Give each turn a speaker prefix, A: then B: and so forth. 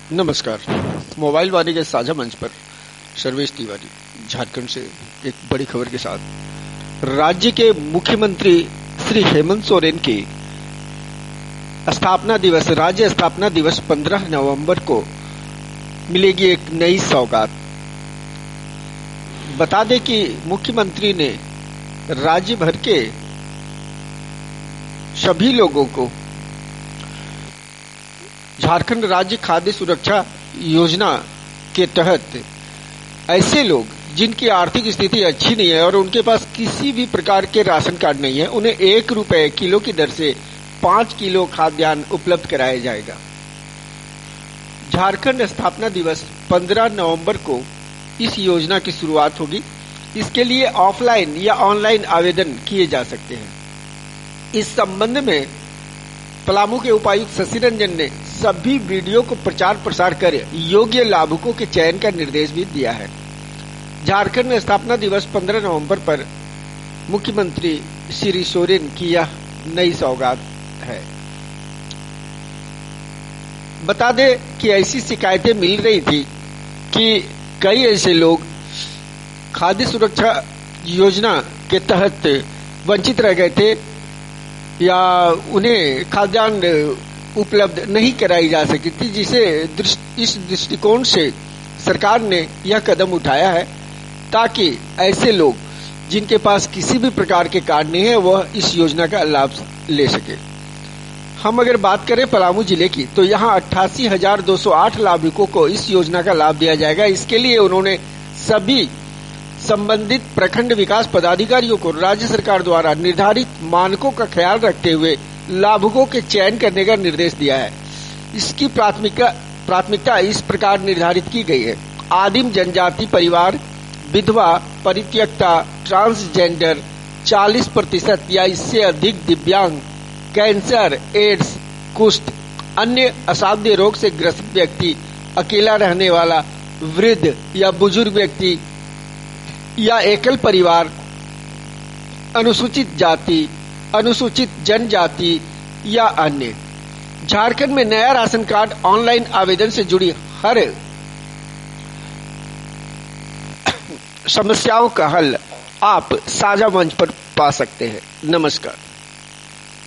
A: नमस्कार। मोबाइल वाणी के साझा मंच पर सर्वेश तिवारी झारखंड से एक बड़ी खबर के साथ। राज्य के मुख्यमंत्री श्री हेमंत सोरेन की राज्य स्थापना दिवस 15 नवंबर को मिलेगी एक नई सौगात। बता दें कि मुख्यमंत्री ने राज्य भर के सभी लोगों को झारखंड राज्य खाद्य सुरक्षा योजना के तहत ऐसे लोग जिनकी आर्थिक स्थिति अच्छी नहीं है और उनके पास किसी भी प्रकार के राशन कार्ड नहीं है, उन्हें 1 रुपए किलो की दर से 5 किलो खाद्यान्न उपलब्ध कराया जाएगा। झारखंड स्थापना दिवस 15 नवंबर को इस योजना की शुरुआत होगी। इसके लिए ऑफलाइन या ऑनलाइन आवेदन किए जा सकते हैं। इस संबंध में पलामू के उपायुक्त शशि रंजन ने सभी वीडियो को प्रचार प्रसार कर योग्य लाभुकों के चयन का निर्देश भी दिया है। झारखंड स्थापना दिवस 15 नवंबर पर मुख्यमंत्री श्री सोरेन की यह नई सौगात है। बता दें कि ऐसी शिकायतें मिल रही थी कि कई ऐसे लोग खाद्य सुरक्षा योजना के तहत वंचित रह गए थे या उन्हें खाद्यान्न उपलब्ध नहीं कराई जा सकी थी, इस दृष्टिकोण से सरकार ने यह कदम उठाया है ताकि ऐसे लोग जिनके पास किसी भी प्रकार के कार्ड नहीं है वह इस योजना का लाभ ले सके। हम अगर बात करें पलामू जिले की तो यहाँ 88,208 लाभुकों को इस योजना का लाभ दिया जाएगा। इसके लिए उन्होंने सभी संबंधित प्रखंड विकास पदाधिकारियों को राज्य सरकार द्वारा निर्धारित मानकों का ख्याल रखते हुए लाभुकों के चयन करने का निर्देश दिया है। इसकी प्राथमिकता इस प्रकार निर्धारित की गई है: आदिम जनजाति परिवार, विधवा, परित्यक्ता, ट्रांसजेंडर, 40% या इससे अधिक दिव्यांग, कैंसर, एड्स, कुष्ठ, अन्य असाध्य रोग से ग्रसित व्यक्ति, अकेला रहने वाला, वृद्ध या बुजुर्ग व्यक्ति या एकल परिवार, अनुसूचित जाति, अनुसूचित जनजाति या अन्य। झारखंड में नया राशन कार्ड ऑनलाइन आवेदन से जुड़ी हर समस्याओं का हल आप साझा मंच पर पा सकते हैं। नमस्कार।